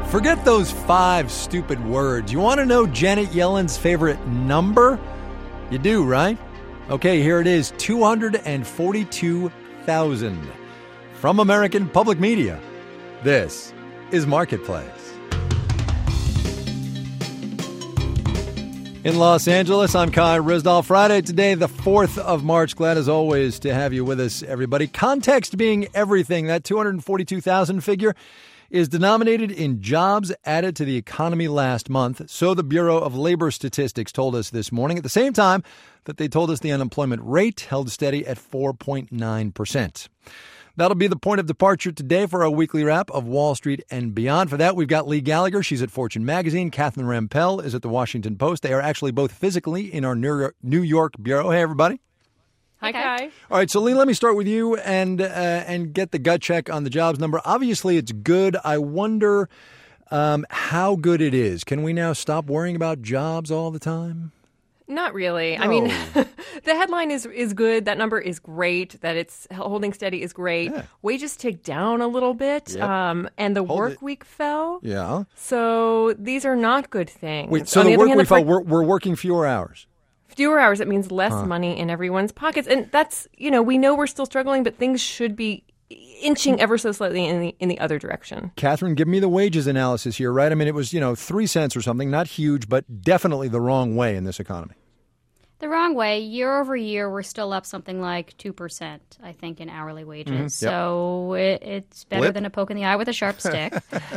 Forget those 5 stupid words. You want to know Janet Yellen's favorite number? You do, right? Okay, here it is, 242,000. From American Public Media, this is Marketplace. In Los Angeles, I'm Kai Ryssdal. Friday today, the 4th of March. Glad as always to have you with us, everybody. Context being everything. That 242,000 figure is denominated in jobs added to the economy last month. So the Bureau of Labor Statistics told us this morning, at the same time that they told us the unemployment rate held steady at 4.9%. That'll be the point of departure today for our weekly wrap of Wall Street and beyond. For that, we've got Lee Gallagher. She's at Fortune Magazine. Catherine Rampell is at the Washington Post. They are actually both physically in our New York bureau. Hey, everybody. Hi, Kai. All right, so Lee, let me start with you and get the gut check on the jobs number. Obviously, it's good. I wonder how good it is. Can we now stop worrying about jobs all the time? Not really. No. I mean, the headline is good. That number is great. That it's holding steady is great. Yeah. Wages ticked down a little bit, Yep. and the Hold work it. week fell. Yeah. So these are not good things. Wait, so On the other work hand, we the felt, we're working fewer hours. fewer hours, it means less money in everyone's pockets. And that's, we know we're still struggling, but things should be inching ever so slightly in the other direction. Catherine, give me the wages analysis here, right? I mean, it was, 3 cents or something, not huge, but definitely the wrong way in this economy. The wrong way. Year over year, we're still up something like 2%, I think, in hourly wages. Mm-hmm. Yep. So it's better Blip. than a poke in the eye with a sharp stick.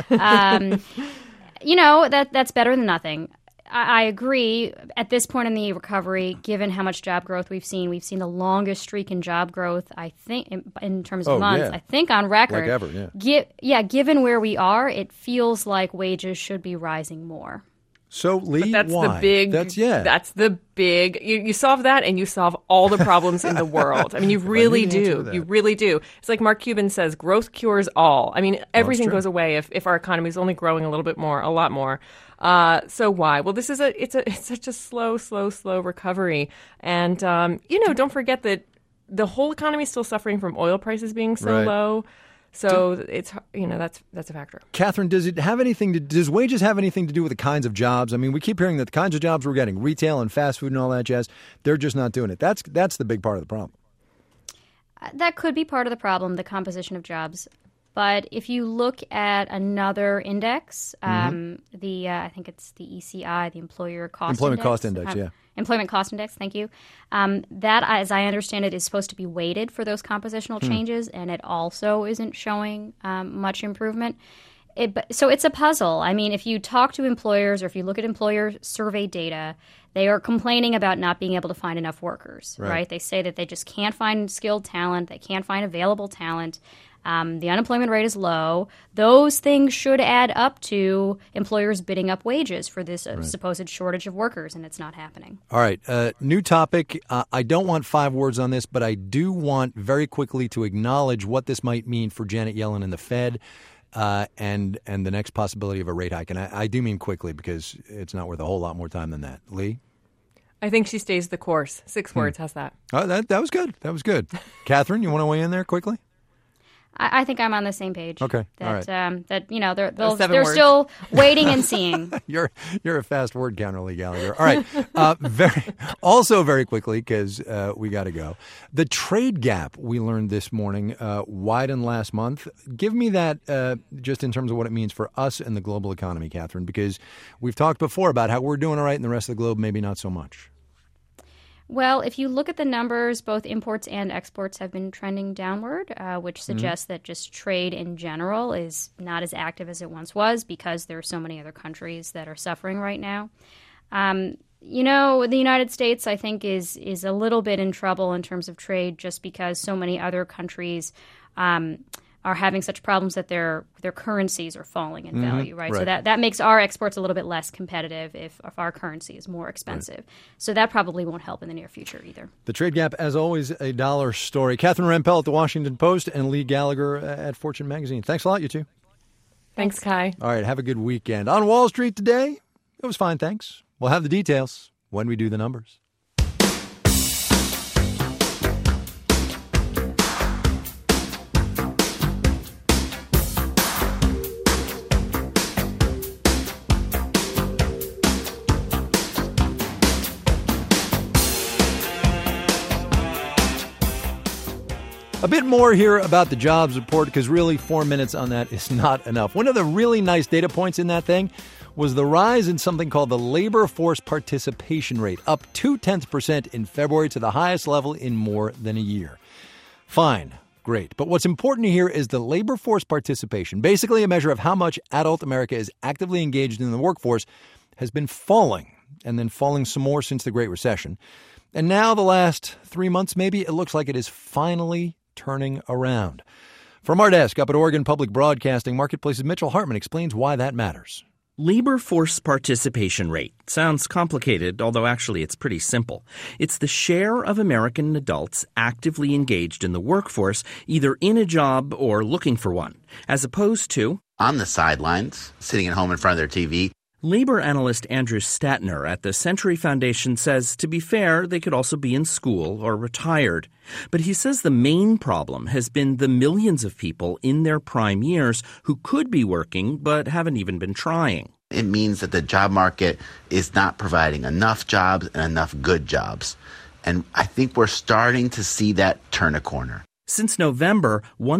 That's better than nothing. I agree. At this point in the recovery, given how much job growth we've seen the longest streak in job growth, I think, in terms of months, yeah. I think on record. Like ever, yeah. Given where we are, it feels like wages should be rising more. So, Lee, That's why? the big. That's the big. You solve that, and you solve all the problems in the world. I mean, you really the answer to do. that. You really do. It's like Mark Cuban says: growth cures all. I mean, everything true. goes away if our economy is only growing a little bit more, a lot more. So why? Well, it's such a slow recovery, and don't forget that the whole economy is still suffering from oil prices being so Right. low. So it's that's a factor. Catherine, does wages have anything to do with the kinds of jobs? I mean, we keep hearing that the kinds of jobs we're getting, retail and fast food and all that jazz, they're just not doing it. That's the big part of the problem. That could be part of the problem, the composition of jobs. But if you look at another index, I think it's the ECI, the Employment Cost Index. Yeah. Employment Cost Index, thank you. That, as I understand it, is supposed to be weighted for those compositional changes, and it also isn't showing much improvement. So it's a puzzle. I mean, if you talk to employers or if you look at employer survey data, they are complaining about not being able to find enough workers, right? They say that they just can't find skilled talent. They can't find available talent. The unemployment rate is low. Those things should add up to employers bidding up wages for this supposed shortage of workers, and it's not happening. All right. New topic. I don't want 5 words on this, but I do want very quickly to acknowledge what this might mean for Janet Yellen and the Fed and the next possibility of a rate hike. And I do mean quickly because it's not worth a whole lot more time than that. Lee? I think she stays the course. 6 words. How's that? Oh, that was good. That was good. Catherine, you want to weigh in there quickly? I think I'm on the same page. Okay. That, All right. They're 7 words. still waiting and seeing. You're a fast word counter, Lee Gallagher. All right. Very quickly, because we got to go. The trade gap we learned this morning widened last month. Give me that just in terms of what it means for us and the global economy, Catherine, because we've talked before about how we're doing all right and the rest of the globe maybe not so much. Well, if you look at the numbers, both imports and exports have been trending downward, which suggests that just trade in general is not as active as it once was because there are so many other countries that are suffering right now. The United States, I think, is a little bit in trouble in terms of trade just because so many other countries are having such problems that their currencies are falling in value, right? So that makes our exports a little bit less competitive if our currency is more expensive. Right. So that probably won't help in the near future either. The trade gap, as always, a dollar story. Catherine Rampell at the Washington Post and Lee Gallagher at Fortune Magazine. Thanks a lot, you two. Thanks, Kai. All right, have a good weekend. On Wall Street today, it was fine, thanks. We'll have the details when we do the numbers. A bit more here about the jobs report, because really 4 minutes on that is not enough. One of the really nice data points in that thing was the rise in something called the labor force participation rate, up 0.2% in February to the highest level in more than a year. Fine, great. But what's important here is the labor force participation, basically a measure of how much adult America is actively engaged in the workforce, has been falling, and then falling some more since the Great Recession. And now the last 3 months, maybe, it looks like it is finally turning around. From our desk up at Oregon Public Broadcasting, Marketplace's Mitchell Hartman explains why that matters. Labor force participation rate sounds complicated, although actually it's pretty simple. It's the share of American adults actively engaged in the workforce, either in a job or looking for one, as opposed to on the sidelines, sitting at home in front of their TV. Labor analyst Andrew Statner at the Century Foundation says, to be fair, they could also be in school or retired. But he says the main problem has been the millions of people in their prime years who could be working but haven't even been trying. It means that the job market is not providing enough jobs and enough good jobs. And I think we're starting to see that turn a corner. Since November,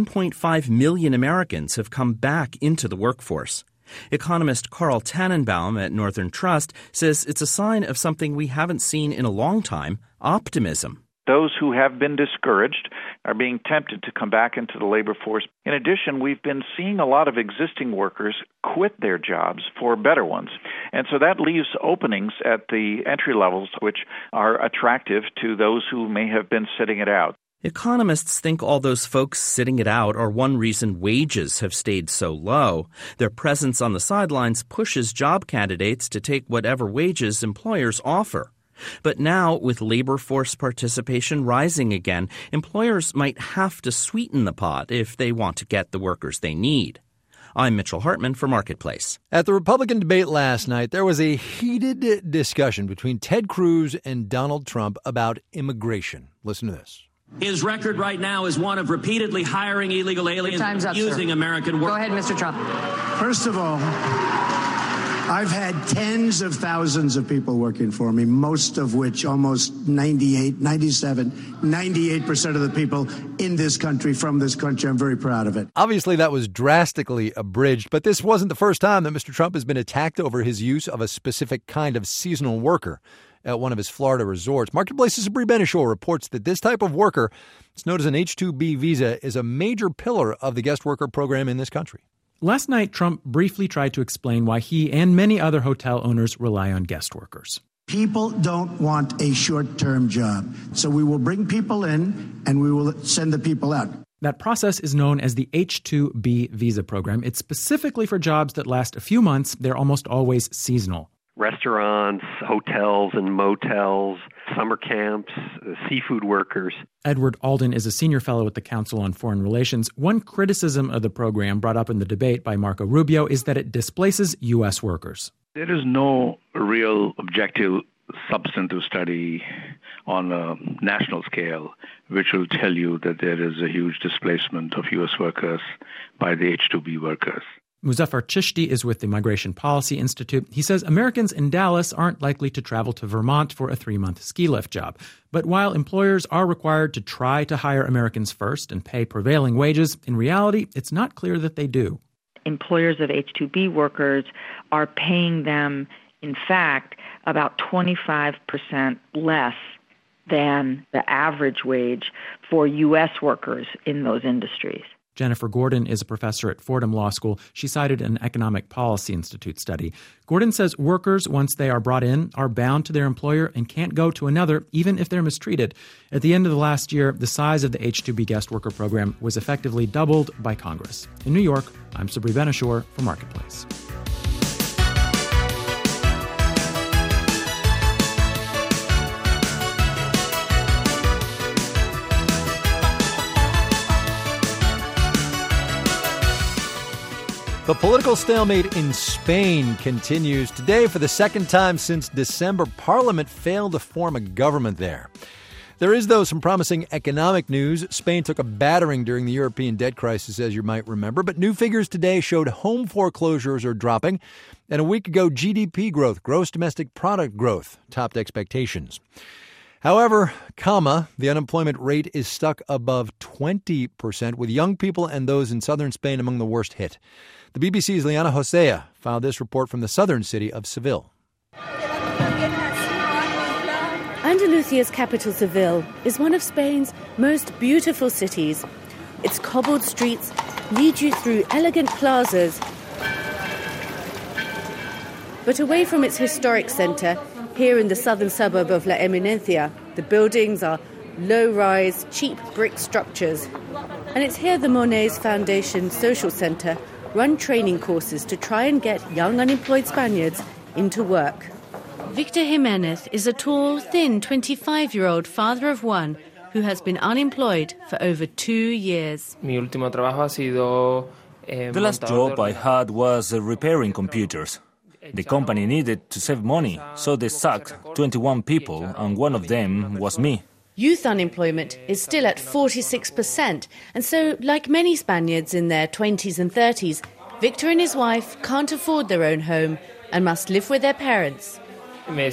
1.5 million Americans have come back into the workforce. Economist Carl Tannenbaum at Northern Trust says it's a sign of something we haven't seen in a long time, optimism. Those who have been discouraged are being tempted to come back into the labor force. In addition, we've been seeing a lot of existing workers quit their jobs for better ones. And so that leaves openings at the entry levels, which are attractive to those who may have been sitting it out. Economists think all those folks sitting it out are one reason wages have stayed so low. Their presence on the sidelines pushes job candidates to take whatever wages employers offer. But now, with labor force participation rising again, employers might have to sweeten the pot if they want to get the workers they need. I'm Mitchell Hartman for Marketplace. At the Republican debate last night, there was a heated discussion between Ted Cruz and Donald Trump about immigration. Listen to this. His record right now is one of repeatedly hiring illegal aliens and using American work. Go ahead, Mr. Trump. First of all, I've had tens of thousands of people working for me, most of which, almost 98% of the people in this country, from this country. I'm very proud of it. Obviously, that was drastically abridged, but this wasn't the first time that Mr. Trump has been attacked over his use of a specific kind of seasonal worker at one of his Florida resorts. Marketplace's Sabri Benishore reports that this type of worker, it's known as an H-2B visa, is a major pillar of the guest worker program in this country. Last night, Trump briefly tried to explain why he and many other hotel owners rely on guest workers. People don't want a short-term job, so we will bring people in and we will send the people out. That process is known as the H-2B visa program. It's specifically for jobs that last a few months. They're almost always seasonal. Restaurants, hotels and motels, summer camps, seafood workers. Edward Alden is a senior fellow at the Council on Foreign Relations. One criticism of the program brought up in the debate by Marco Rubio is that it displaces U.S. workers. There is no real objective substantive study on a national scale which will tell you that there is a huge displacement of U.S. workers by the H-2B workers. Muzaffar Chishti is with the Migration Policy Institute. He says Americans in Dallas aren't likely to travel to Vermont for a 3-month ski lift job. But while employers are required to try to hire Americans first and pay prevailing wages, in reality, it's not clear that they do. Employers of H-2B workers are paying them, in fact, about 25% less than the average wage for U.S. workers in those industries. Jennifer Gordon is a professor at Fordham Law School. She cited an Economic Policy Institute study. Gordon says workers, once they are brought in, are bound to their employer and can't go to another, even if they're mistreated. At the end of the last year, the size of the H-2B guest worker program was effectively doubled by Congress. In New York, I'm Sabri Benishore for Marketplace. The political stalemate in Spain continues. Today, for the second time since December, Parliament failed to form a government there. There is, though, some promising economic news. Spain took a battering during the European debt crisis, as you might remember. But new figures today showed home foreclosures are dropping. And a week ago, GDP growth, gross domestic product growth, topped expectations. However, the unemployment rate is stuck above 20%, with young people and those in southern Spain among the worst hit. The BBC's Liana Hosea filed this report from the southern city of Seville. Andalusia's capital, Seville, is one of Spain's most beautiful cities. Its cobbled streets lead you through elegant plazas. But away from its historic centre, here in the southern suburb of La Eminencia, the buildings are low-rise, cheap brick structures. And it's here the Monets Foundation Social Centre run training courses to try and get young unemployed Spaniards into work. Victor Jimenez is a tall, thin 25-year-old father of one who has been unemployed for over 2 years. The last job I had was repairing computers. The company needed to save money, so they sacked 21 people, and one of them was me. Youth unemployment is still at 46%, and so, like many Spaniards in their 20s and 30s, Victor and his wife can't afford their own home and must live with their parents. I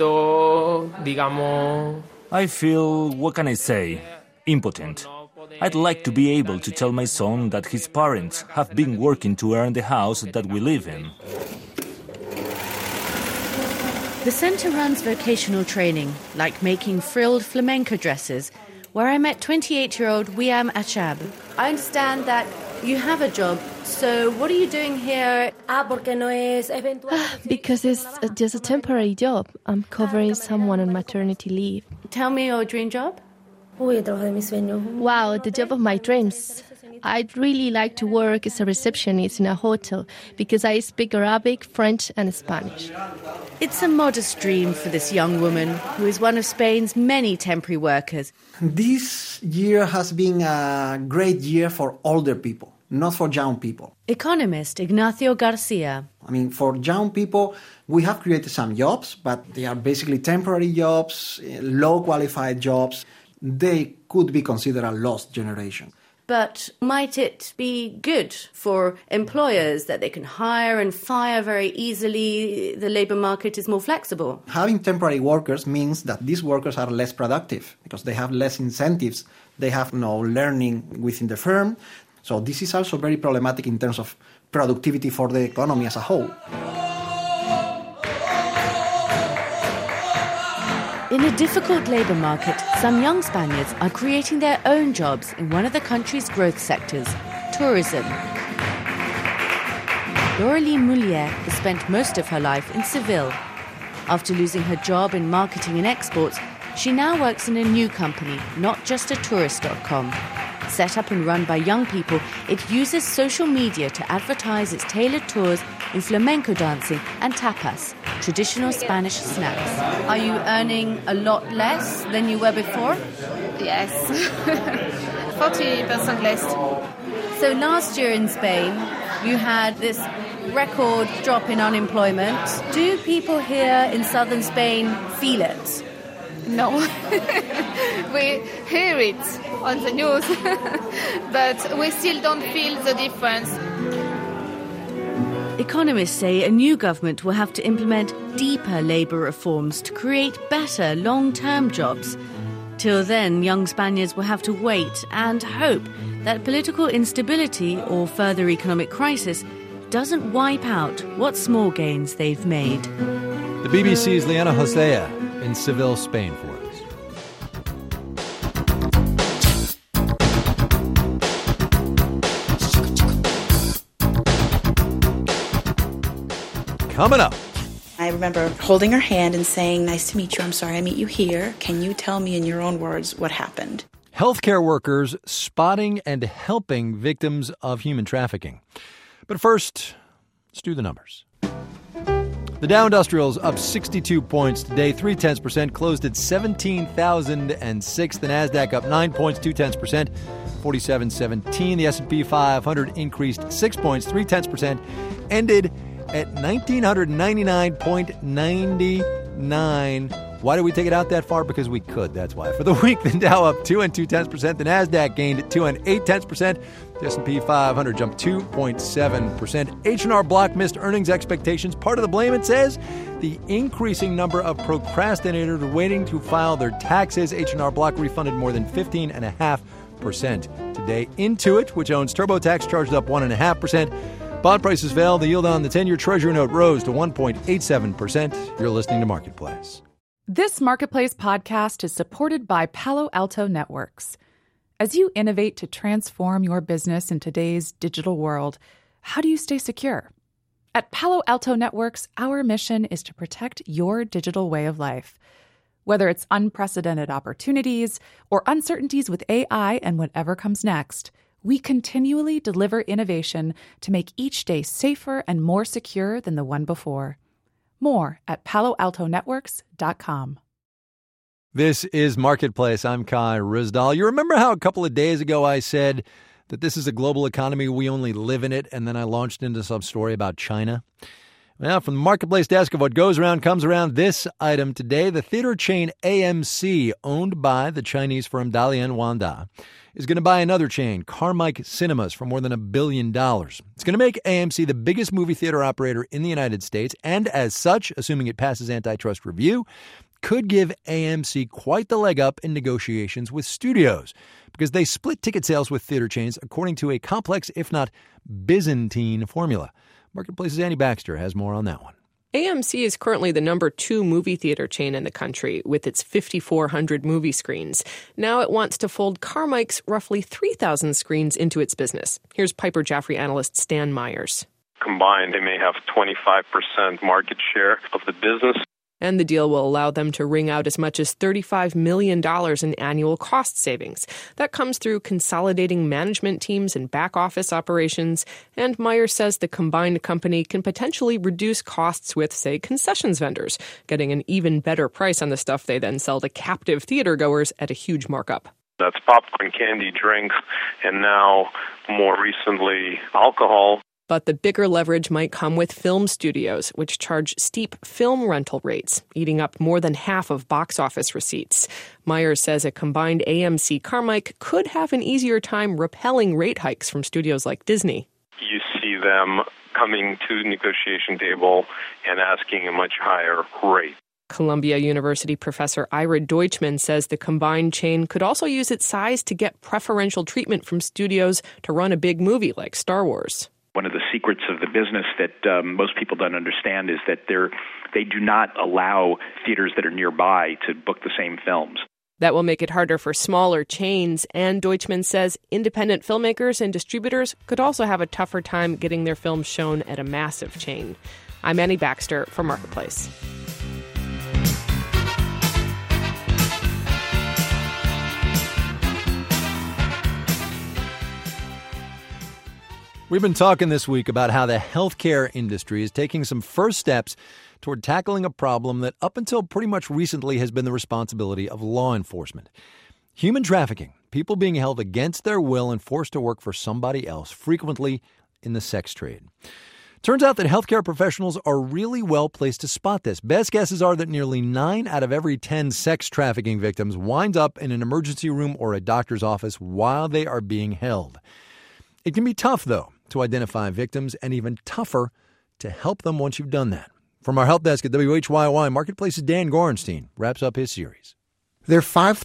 feel, what can I say, impotent. I'd like to be able to tell my son that his parents have been working to earn the house that we live in. The centre runs vocational training, like making frilled flamenco dresses, where I met 28-year-old Wiam Achab. I understand that you have a job, so what are you doing here? Because it's just a temporary job. I'm covering someone on maternity leave. Tell me your dream job. Wow, the job of my dreams. I'd really like to work as a receptionist in a hotel because I speak Arabic, French and Spanish. It's a modest dream for this young woman who is one of Spain's many temporary workers. This year has been a great year for older people, not for young people. Economist Ignacio Garcia. For young people, we have created some jobs, but they are basically temporary jobs, low-qualified jobs. They could be considered a lost generation. But might it be good for employers that they can hire and fire very easily? The labour market is more flexible. Having temporary workers means that these workers are less productive because they have less incentives. They have no learning within the firm. So this is also very problematic in terms of productivity for the economy as a whole. In a difficult labour market, some young Spaniards are creating their own jobs in one of the country's growth sectors, tourism. Laurelie Moulier has spent most of her life in Seville. After losing her job in marketing and exports, she now works in a new company, NotJustATourist.com. Set up and run by young people, it uses social media to advertise its tailored tours in flamenco dancing and tapas, traditional Spanish snacks. Are you earning a lot less than you were before? Yes, 40% less. So last year in Spain, you had this record drop in unemployment. Do people here in southern Spain feel it? No. We hear it on the news, but we still don't feel the difference. Economists say a new government will have to implement deeper labour reforms to create better long-term jobs. Till then, young Spaniards will have to wait and hope that political instability or further economic crisis doesn't wipe out what small gains they've made. The BBC's Liana Hosea in Seville, Spain for us. Coming up. I remember holding her hand and saying, "Nice to meet you. I'm sorry I meet you here. Can you tell me in your own words what happened?" Healthcare workers spotting and helping victims of human trafficking. But first, let's do the numbers. The Dow Industrials up 62 points today, 0.3%, closed at 17,006. The Nasdaq up 9 points, 0.2%, 4717. The S&P 500 increased 6 points, 0.3%, ended at 1,999.99, Why did we take it out that far? Because we could, that's why. For the week, the Dow up 2 2/10%, the NASDAQ gained 2 8/10%, the S&P 500 jumped 2.7%. H&R Block missed earnings expectations. Part of the blame, it says, the increasing number of procrastinators waiting to file their taxes. H&R Block refunded more than 15.5% today. Intuit, which owns TurboTax, charged up 1.5%. Bond prices fell. The yield on the 10-year Treasury note rose to 1.87%. You're listening to Marketplace. This Marketplace podcast is supported by Palo Alto Networks. As you innovate to transform your business in today's digital world, how do you stay secure? At Palo Alto Networks, our mission is to protect your digital way of life. Whether it's unprecedented opportunities or uncertainties with AI and whatever comes next, we continually deliver innovation to make each day safer and more secure than the one before. More at PaloAltoNetworks.com. This is Marketplace. I'm Kai Ryssdal. You remember how a couple of days ago I said that this is a global economy, we only live in it, and then I launched into some story about China? Well, from the Marketplace desk of what goes around comes around, this item today, the theater chain AMC, owned by the Chinese firm Dalian Wanda, is going to buy another chain, Carmike Cinemas, for more than $1 billion. It's going to make AMC the biggest movie theater operator in the United States, and as such, assuming it passes antitrust review, could give AMC quite the leg up in negotiations with studios, because they split ticket sales with theater chains according to a complex, if not Byzantine, formula. Marketplace's Annie Baxter has more on that one. AMC is currently the number 2 movie theater chain in the country with its 5,400 movie screens. Now it wants to fold Carmike's roughly 3,000 screens into its business. Here's Piper Jaffray analyst Stan Myers. Combined, they may have 25% market share of the business. And the deal will allow them to wring out as much as $35 million in annual cost savings. That comes through consolidating management teams and back office operations. And Myers says the combined company can potentially reduce costs with, say, concessions vendors, getting an even better price on the stuff they then sell to captive theater goers at a huge markup. That's popcorn, candy, drinks, and now, more recently, alcohol. But the bigger leverage might come with film studios, which charge steep film rental rates, eating up more than half of box office receipts. Myers says a combined AMC Carmike could have an easier time repelling rate hikes from studios like Disney. You see them coming to the negotiation table and asking a much higher rate. Columbia University professor Ira Deutschman says the combined chain could also use its size to get preferential treatment from studios to run a big movie like Star Wars. One of the secrets of the business that most people don't understand is that they do not allow theaters that are nearby to book the same films. That will make it harder for smaller chains, and Deutschman says independent filmmakers and distributors could also have a tougher time getting their films shown at a massive chain. I'm Annie Baxter for Marketplace. We've been talking this week about how the healthcare industry is taking some first steps toward tackling a problem that up until pretty much recently has been the responsibility of law enforcement. Human trafficking, people being held against their will and forced to work for somebody else, frequently in the sex trade. Turns out that healthcare professionals are really well placed to spot this. Best guesses are that nearly 9 out of every 10 sex trafficking victims wind up in an emergency room or a doctor's office while they are being held. It can be tough, though, to identify victims, and even tougher to help them once you've done that. From our help desk at WHYY, Marketplace's Dan Gorenstein wraps up his series. There are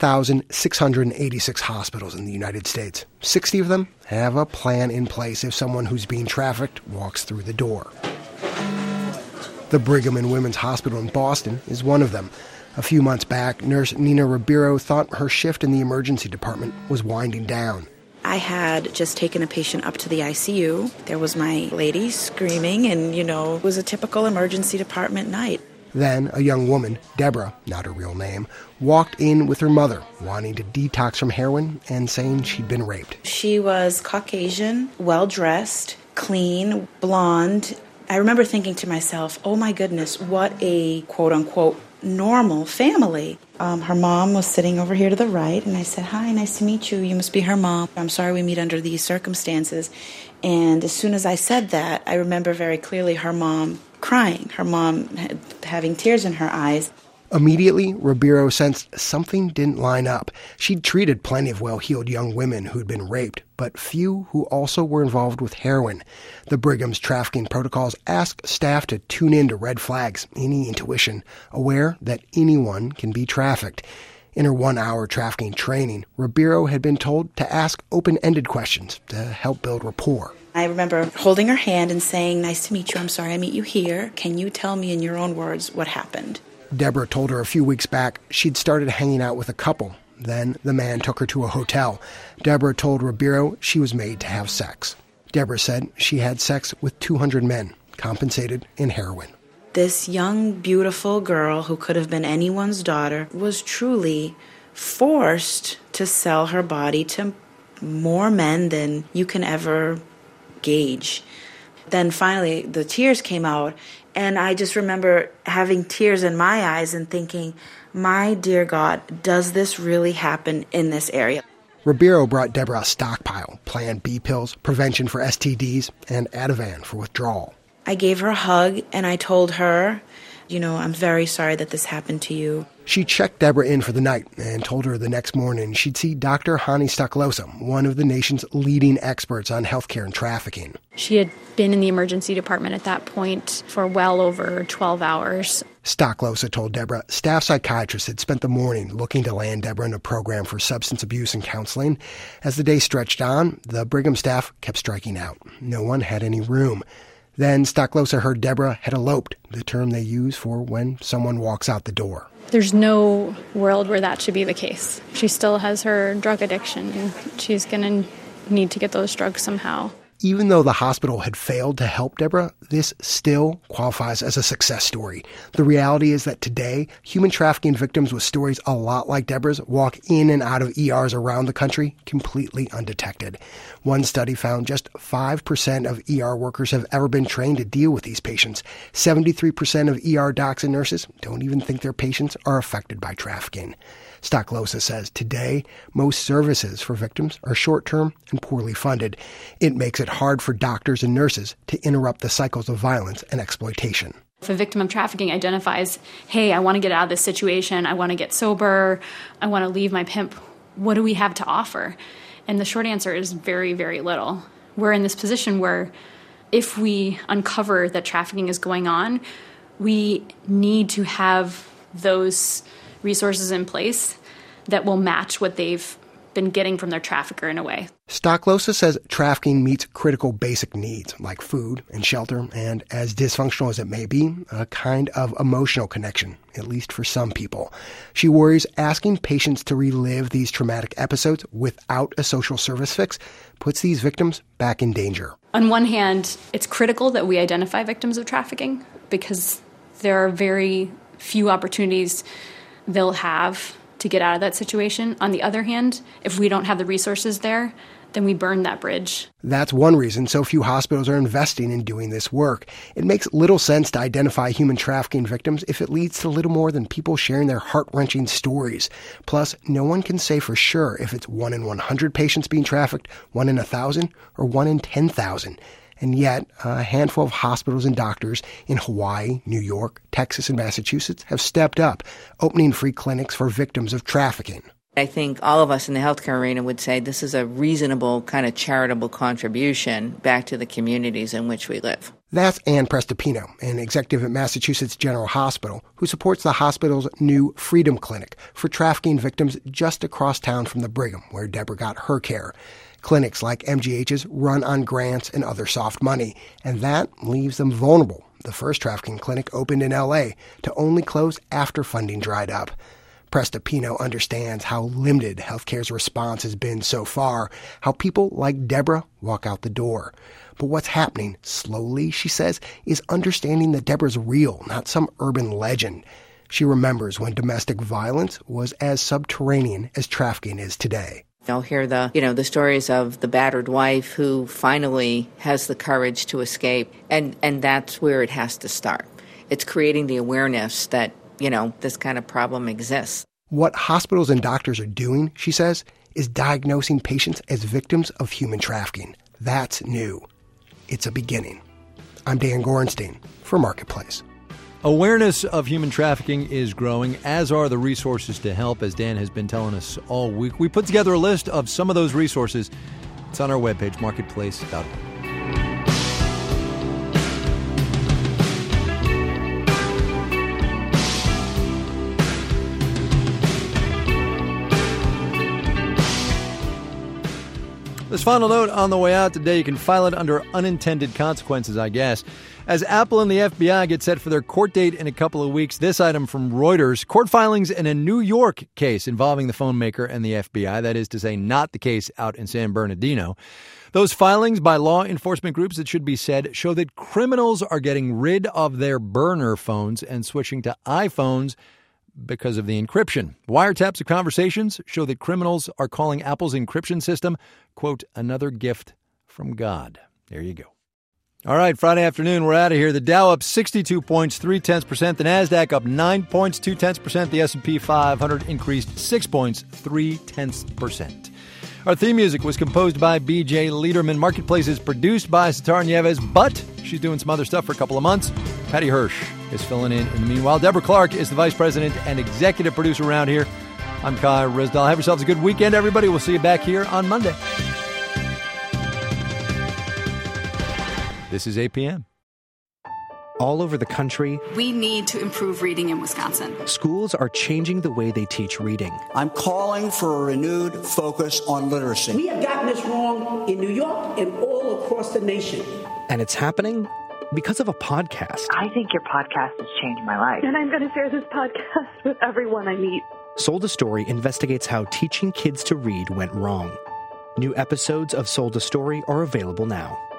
5,686 hospitals in the United States. 60 of them have a plan in place if someone who's being trafficked walks through the door. The Brigham and Women's Hospital in Boston is one of them. A few months back, nurse Nina Ribeiro thought her shift in the emergency department was winding down. I had just taken a patient up to the ICU. There was my lady screaming, and, it was a typical emergency department night. Then a young woman, Deborah, not her real name, walked in with her mother, wanting to detox from heroin and saying she'd been raped. She was Caucasian, well-dressed, clean, blonde. I remember thinking to myself, oh my goodness, what a quote-unquote normal family. Her mom was sitting over here to the right, and I said, hi, nice to meet you. You must be her mom. I'm sorry we meet under these circumstances. And as soon as I said that, I remember very clearly her mom crying, her mom having tears in her eyes. Immediately, Ribeiro sensed something didn't line up. She'd treated plenty of well-heeled young women who'd been raped, but few who also were involved with heroin. The Brigham's trafficking protocols ask staff to tune in to red flags, any intuition, aware that anyone can be trafficked. In her 1-hour trafficking training, Ribeiro had been told to ask open-ended questions to help build rapport. I remember holding her hand and saying, "Nice to meet you. I'm sorry I meet you here. Can you tell me in your own words what happened?" Deborah told her a few weeks back she'd started hanging out with a couple. Then the man took her to a hotel. Deborah told Ribeiro she was made to have sex. Deborah said she had sex with 200 men, compensated in heroin. This young, beautiful girl who could have been anyone's daughter was truly forced to sell her body to more men than you can ever gauge. Then finally the tears came out, and I just remember having tears in my eyes and thinking, my dear God, does this really happen in this area? Ribeiro brought Deborah a stockpile, Plan B pills, prevention for STDs, and Ativan for withdrawal. I gave her a hug and I told her, I'm very sorry that this happened to you. She checked Deborah in for the night and told her the next morning she'd see Dr. Hani Stoklosa, one of the nation's leading experts on healthcare and trafficking. She had been in the emergency department at that point for well over 12 hours. Stoklosa told Deborah staff psychiatrists had spent the morning looking to land Deborah in a program for substance abuse and counseling. As the day stretched on, the Brigham staff kept striking out. No one had any room. Then Stoklosa heard Deborah had eloped, the term they use for when someone walks out the door. There's no world where that should be the case. She still has her drug addiction, and she's going to need to get those drugs somehow. Even though the hospital had failed to help Deborah, this still qualifies as a success story. The reality is that today, human trafficking victims with stories a lot like Deborah's walk in and out of ERs around the country completely undetected. One study found just 5% of ER workers have ever been trained to deal with these patients. 73% of ER docs and nurses don't even think their patients are affected by trafficking. Stoklosa says today, most services for victims are short-term and poorly funded. It makes it hard for doctors and nurses to interrupt the cycles of violence and exploitation. If a victim of trafficking identifies, hey, I want to get out of this situation, I want to get sober, I want to leave my pimp, what do we have to offer? And the short answer is very, very little. We're in this position where if we uncover that trafficking is going on, we need to have those resources in place that will match what they've been getting from their trafficker in a way. Stoklosa says trafficking meets critical basic needs like food and shelter and, as dysfunctional as it may be, a kind of emotional connection, at least for some people. She worries asking patients to relive these traumatic episodes without a social service fix puts these victims back in danger. On one hand, it's critical that we identify victims of trafficking because there are very few opportunities they'll have to get out of that situation. On the other hand, if we don't have the resources there, then we burn that bridge. That's one reason so few hospitals are investing in doing this work. It makes little sense to identify human trafficking victims if it leads to little more than people sharing their heart-wrenching stories. Plus, no one can say for sure if it's 1 in 100 patients being trafficked, 1 in 1,000, or 1 in 10,000. And yet, a handful of hospitals and doctors in Hawaii, New York, Texas, and Massachusetts have stepped up, opening free clinics for victims of trafficking. I think all of us in the healthcare arena would say this is a reasonable kind of charitable contribution back to the communities in which we live. That's Ann Prestipino, an executive at Massachusetts General Hospital, who supports the hospital's new Freedom Clinic for trafficking victims just across town from the Brigham, where Deborah got her care. Clinics like MGH's run on grants and other soft money, and that leaves them vulnerable. The first trafficking clinic opened in L.A. to only close after funding dried up. Prestipino understands how limited healthcare's response has been so far, how people like Deborah walk out the door. But what's happening slowly, she says, is understanding that Deborah's real, not some urban legend. She remembers when domestic violence was as subterranean as trafficking is today. I'll hear the stories of the battered wife who finally has the courage to escape, and that's where it has to start. It's creating the awareness that, this kind of problem exists. What hospitals and doctors are doing, she says, is diagnosing patients as victims of human trafficking. That's new. It's a beginning. I'm Dan Gorenstein for Marketplace. Awareness of human trafficking is growing, as are the resources to help, as Dan has been telling us all week. We put together a list of some of those resources. It's on our webpage, marketplace.org. This final note on the way out today, you can file it under unintended consequences, I guess. As Apple and the FBI get set for their court date in a couple of weeks, this item from Reuters, court filings in a New York case involving the phone maker and the FBI, that is to say, not the case out in San Bernardino. Those filings by law enforcement groups, it should be said, show that criminals are getting rid of their burner phones and switching to iPhones because of the encryption. Wiretaps of conversations show that criminals are calling Apple's encryption system, quote, another gift from God. There you go. All right, Friday afternoon, we're out of here. The Dow up 62 points, 0.3%. The Nasdaq up 9 points, 0.2%. The S&P 500 increased 6 points, 0.3%. Our theme music was composed by B.J. Liederman. Marketplace is produced by Sitar Nieves, but she's doing some other stuff for a couple of months. Patty Hirsch is filling in the meanwhile. Deborah Clark is the vice president and executive producer around here. I'm Kai Ryssdal. Have yourselves a good weekend, everybody. We'll see you back here on Monday. This is APM. All over the country, we need to improve reading in Wisconsin. Schools are changing the way they teach reading. I'm calling for a renewed focus on literacy. We have gotten this wrong in New York and all across the nation. And it's happening because of a podcast. I think your podcast has changed my life. And I'm going to share this podcast with everyone I meet. Sold a Story investigates how teaching kids to read went wrong. New episodes of Sold a Story are available now.